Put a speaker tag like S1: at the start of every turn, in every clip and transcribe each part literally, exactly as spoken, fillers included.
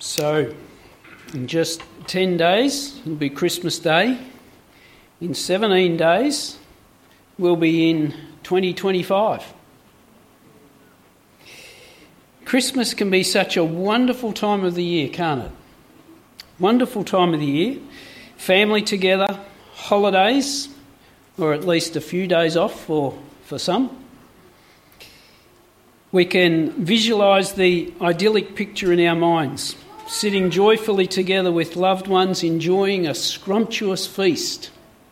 S1: So, in just ten days, it'll be Christmas Day. In seventeen days, we'll be in twenty twenty-five. Christmas can be such a wonderful time of the year, can't it? Wonderful time of the year. Family together, holidays, or at least a few days off for, for some. We can visualise the idyllic picture in our minds, sitting joyfully together with loved ones, enjoying a scrumptious feast.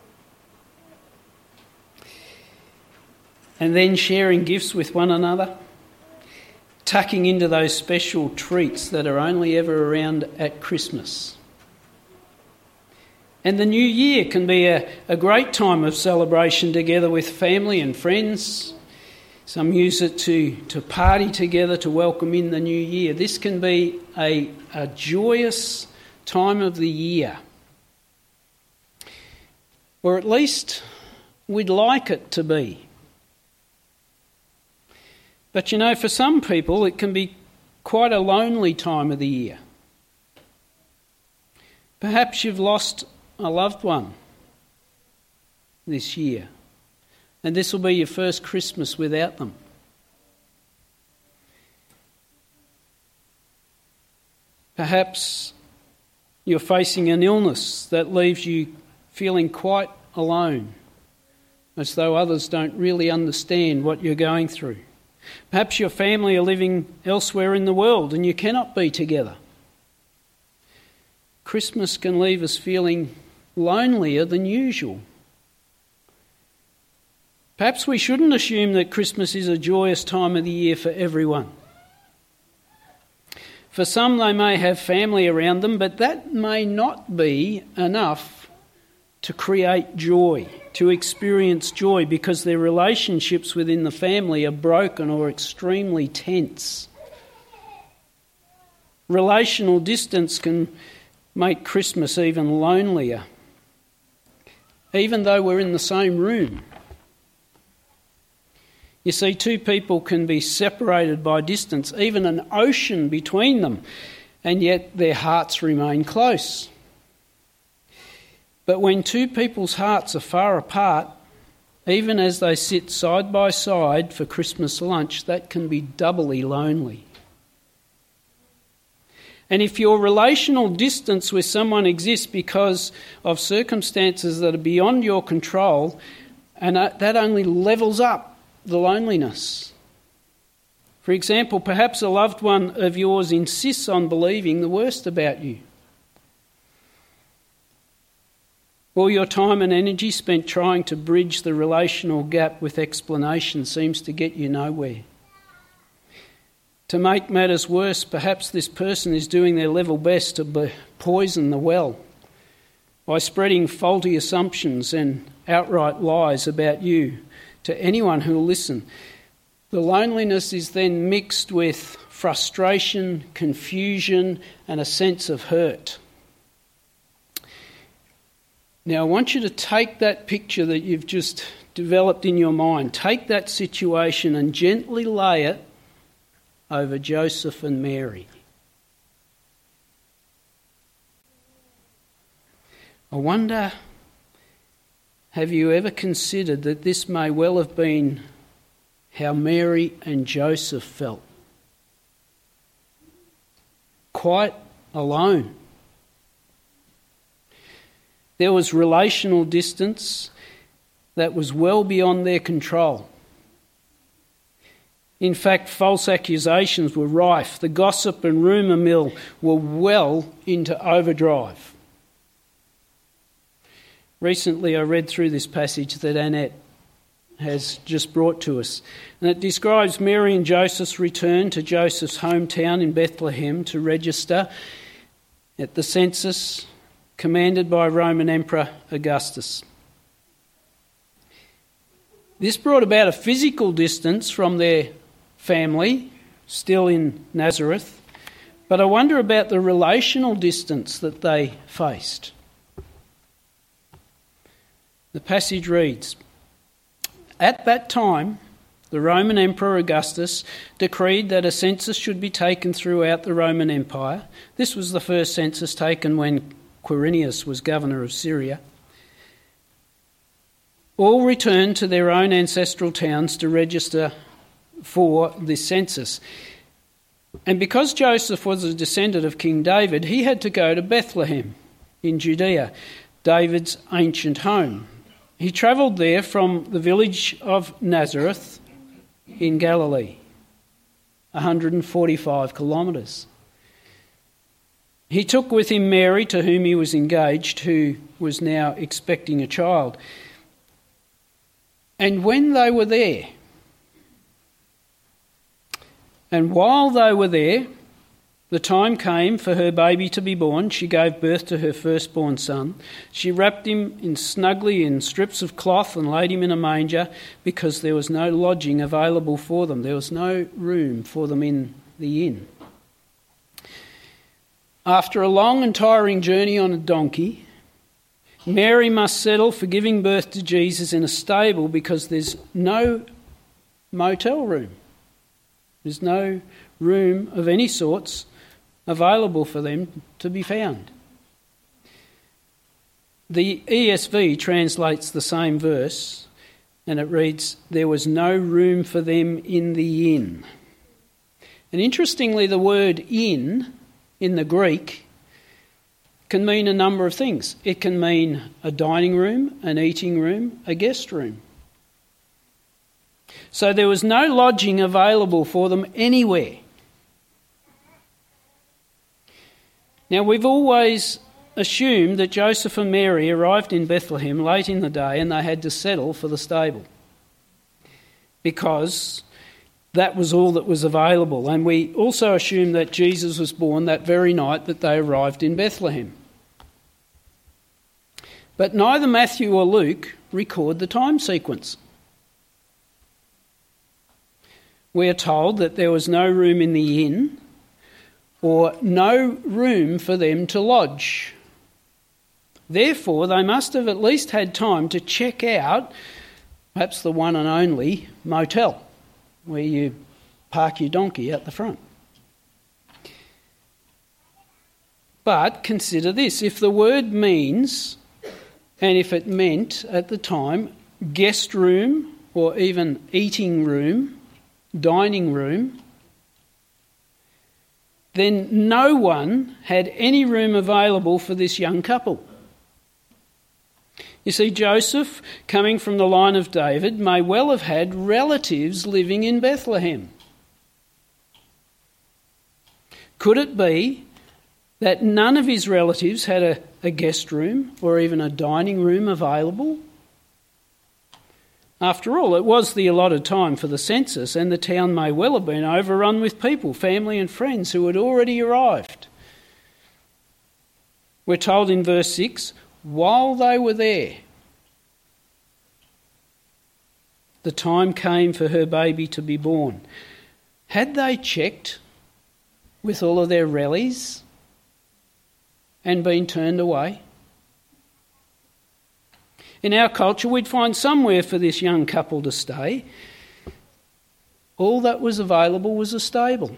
S1: And then sharing gifts with one another, tucking into those special treats that are only ever around at Christmas. And the new year can be a, a great time of celebration together with family and friends. Some use it to, to party together to welcome in the new year. This can be a, a joyous time of the year. Or at least we'd like it to be. But you know, for some people it can be quite a lonely time of the year. Perhaps you've lost a loved one this year, and this will be your first Christmas without them. Perhaps you're facing an illness that leaves you feeling quite alone, as though others don't really understand what you're going through. Perhaps your family are living elsewhere in the world and you cannot be together. Christmas can leave us feeling lonelier than usual. Perhaps we shouldn't assume that Christmas is a joyous time of the year for everyone. For some, they may have family around them, but that may not be enough to create joy, to experience joy, because their relationships within the family are broken or extremely tense. Relational distance can make Christmas even lonelier, even though we're in the same room. You see, two people can be separated by distance, even an ocean between them, and yet their hearts remain close. But when two people's hearts are far apart, even as they sit side by side for Christmas lunch, that can be doubly lonely. And if your relational distance with someone exists because of circumstances that are beyond your control, and that only levels up the loneliness. For example, perhaps a loved one of yours insists on believing the worst about you. All your time and energy spent trying to bridge the relational gap with explanation seems to get you nowhere. To make matters worse, perhaps this person is doing their level best to poison the well by spreading faulty assumptions and outright lies about you to anyone who will listen. The loneliness is then mixed with frustration, confusion, and a sense of hurt. Now, I want you to take that picture that you've just developed in your mind, take that situation and gently lay it over Joseph and Mary. I wonder, have you ever considered that this may well have been how Mary and Joseph felt? Quite alone. There was relational distance that was well beyond their control. In fact, false accusations were rife. The gossip and rumour mill were well into overdrive. Recently I read through this passage that Annette has just brought to us, and it describes Mary and Joseph's return to Joseph's hometown in Bethlehem to register at the census commanded by Roman Emperor Augustus. This brought about a physical distance from their family, still in Nazareth, but I wonder about the relational distance that they faced. The passage reads, "At that time, The Roman Emperor Augustus decreed that a census should be taken throughout the Roman Empire. This was the first census taken when Quirinius was governor of Syria. All returned to their own ancestral towns to register for this census. And because Joseph was a descendant of King David, he had to go to Bethlehem in Judea, David's ancient home. He travelled there from the village of Nazareth in Galilee, one hundred forty-five kilometres. He took with him Mary, to whom he was engaged, who was now expecting a child. And when they were there, and while they were there, the time came for her baby to be born. She gave birth to her firstborn son. She wrapped him in snugly in strips of cloth and laid him in a manger because there was no lodging available for them. There was no room for them in the inn. After a long and tiring journey on a donkey, Mary must settle for giving birth to Jesus in a stable because there's no motel room. There's no room of any sorts available for them to be found. The E S V translates the same verse and it reads, "There was no room for them in the inn." And interestingly, the word inn in the Greek can mean a number of things. It can mean a dining room, an eating room, a guest room. So there was no lodging available for them anywhere. Now, we've always assumed that Joseph and Mary arrived in Bethlehem late in the day and they had to settle for the stable because that was all that was available. And we also assume that Jesus was born that very night that they arrived in Bethlehem. But neither Matthew or Luke record the time sequence. We are told that there was no room in the inn or no room for them to lodge. Therefore, they must have at least had time to check out perhaps the one and only motel where you park your donkey out the front. But consider this, if the word means, and if it meant at the time, guest room or even eating room, dining room, then no one had any room available for this young couple. You see, Joseph, coming from the line of David, may well have had relatives living in Bethlehem. Could it be that none of his relatives had a, a guest room or even a dining room available? After all, it was the allotted time for the census, and the town may well have been overrun with people, family and friends who had already arrived. We're told in verse six, while they were there, the time came for her baby to be born. Had they checked with all of their rellies and been turned away? In our culture, we'd find somewhere for this young couple to stay. All that was available was a stable.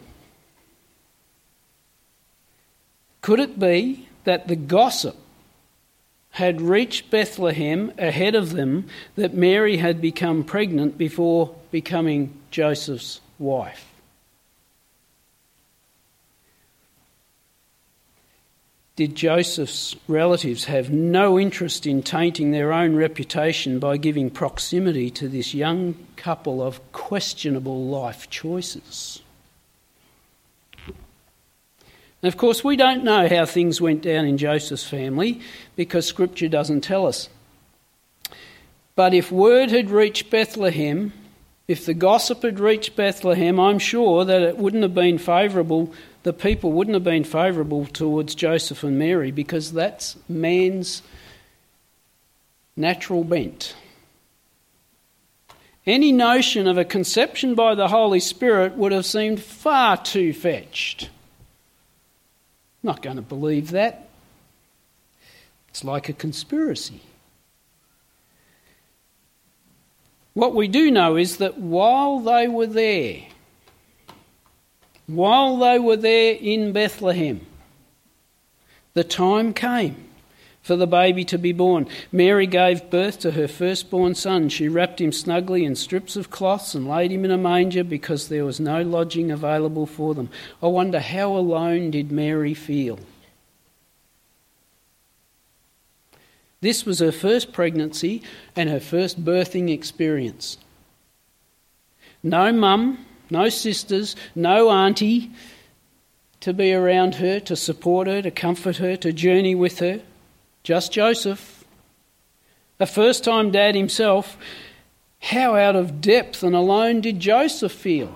S1: Could it be that the gossip had reached Bethlehem ahead of them that Mary had become pregnant before becoming Joseph's wife? Did Joseph's relatives have no interest in tainting their own reputation by giving proximity to this young couple of questionable life choices? And of course, we don't know how things went down in Joseph's family because Scripture doesn't tell us. But if word had reached Bethlehem, if the gossip had reached Bethlehem, I'm sure that it wouldn't have been favourable, the people wouldn't have been favourable towards Joseph and Mary because that's man's natural bent. Any notion of a conception by the Holy Spirit would have seemed far too fetched. I'm not going to believe that. It's like a conspiracy. What we do know is that while they were there, while they were there in Bethlehem, the time came for the baby to be born. Mary gave birth to her firstborn son. She wrapped him snugly in strips of cloths and laid him in a manger because there was no lodging available for them. I wonder, how alone did Mary feel? This was her first pregnancy and her first birthing experience. No mum, no sisters, no auntie to be around her, to support her, to comfort her, to journey with her. Just Joseph, a first-time dad himself. How out of depth and alone did Joseph feel?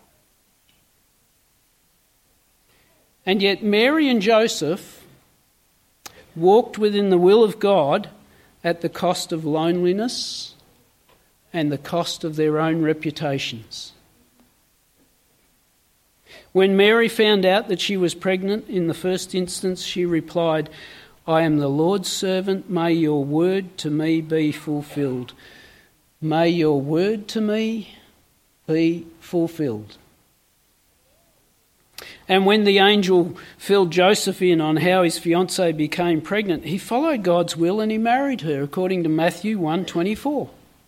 S1: And yet Mary and Joseph walked within the will of God at the cost of loneliness and the cost of their own reputations. When Mary found out that she was pregnant in the first instance, she replied, "I am the Lord's servant, may your word to me be fulfilled." May your word to me be fulfilled. And when the angel filled Joseph in on how his fiancée became pregnant, he followed God's will and he married her according to Matthew one twenty-four.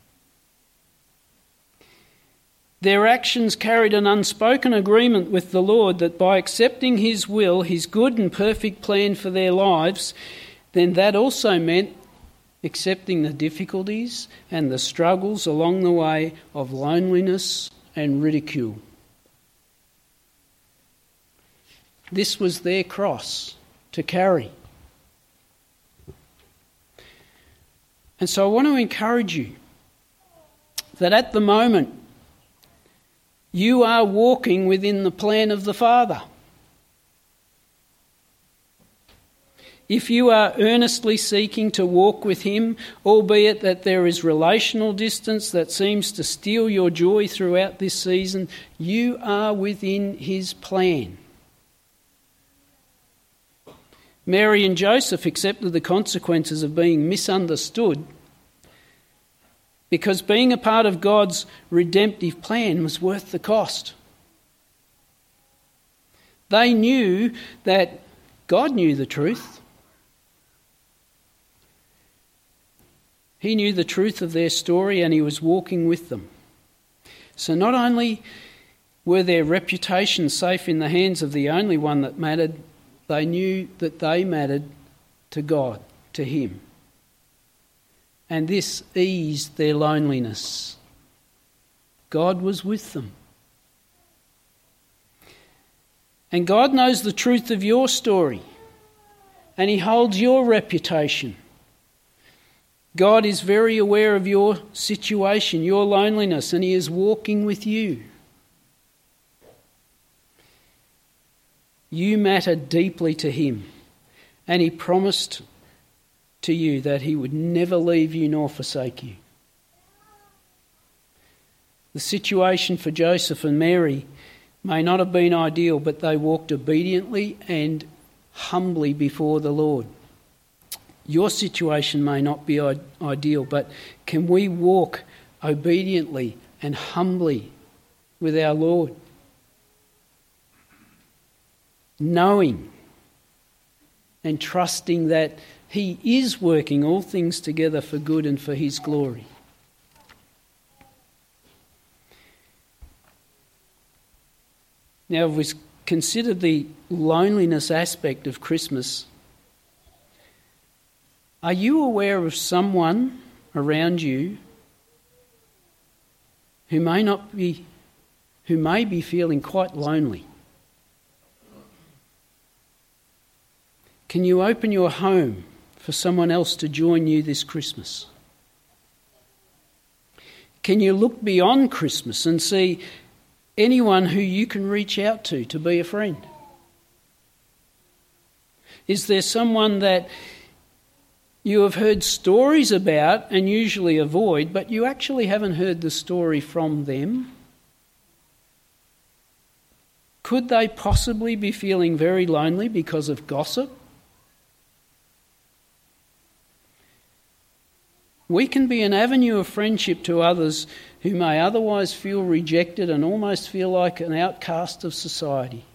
S1: Their actions carried an unspoken agreement with the Lord that by accepting his will, his good and perfect plan for their lives, then that also meant accepting the difficulties and the struggles along the way of loneliness and ridicule. This was their cross to carry. And so I want to encourage you that at the moment, you are walking within the plan of the Father. If you are earnestly seeking to walk with him, albeit that there is relational distance that seems to steal your joy throughout this season, you are within his plan. Mary and Joseph accepted the consequences of being misunderstood, because being a part of God's redemptive plan was worth the cost. They knew that God knew the truth. He knew the truth of their story and he was walking with them. So not only were their reputations safe in the hands of the only one that mattered, they knew that they mattered to God, to him. And this eased their loneliness. God was with them. And God knows the truth of your story, and he holds your reputation. God is very aware of your situation, your loneliness, and he is walking with you. You matter deeply to him, and he promised to you that he would never leave you nor forsake you. The situation for Joseph and Mary may not have been ideal, but they walked obediently and humbly before the Lord. Your situation may not be ideal, but can we walk obediently and humbly with our Lord, knowing and trusting that he is working all things together for good and for his glory? Now, if we consider the loneliness aspect of Christmas, are you aware of someone around you who may not be, who may be feeling quite lonely? Can you open your home for someone else to join you this Christmas? Can you look beyond Christmas and see anyone who you can reach out to to be a friend? Is there someone that you have heard stories about and usually avoid, but you actually haven't heard the story from them? Could they possibly be feeling very lonely because of gossip? We can be an avenue of friendship to others who may otherwise feel rejected and almost feel like an outcast of society.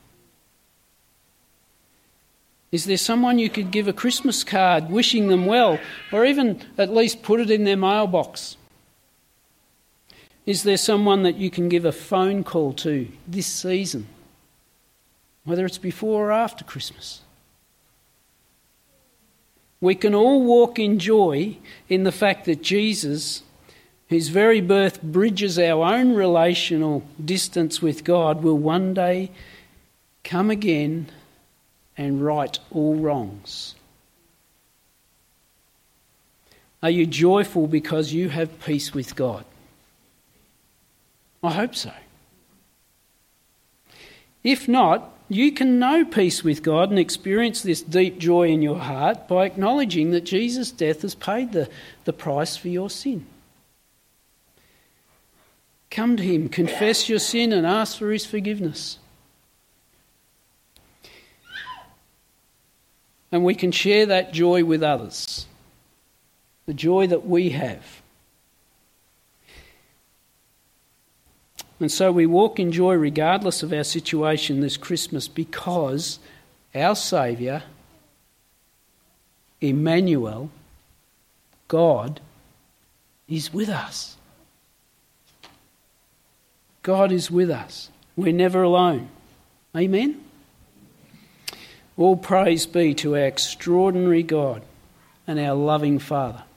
S1: Is there someone you could give a Christmas card wishing them well, or even at least put it in their mailbox? Is there someone that you can give a phone call to this season, whether it's before or after Christmas? We can all walk in joy in the fact that Jesus, whose very birth bridges our own relational distance with God, will one day come again and right all wrongs. Are you joyful because you have peace with God? I hope so. If not, you can know peace with God and experience this deep joy in your heart by acknowledging that Jesus' death has paid the, the price for your sin. Come to him, confess your sin and ask for his forgiveness. And we can share that joy with others, the joy that we have. And so we walk in joy regardless of our situation this Christmas because our Saviour, Emmanuel, God, is with us. God is with us. We're never alone. Amen? All praise be to our extraordinary God and our loving Father.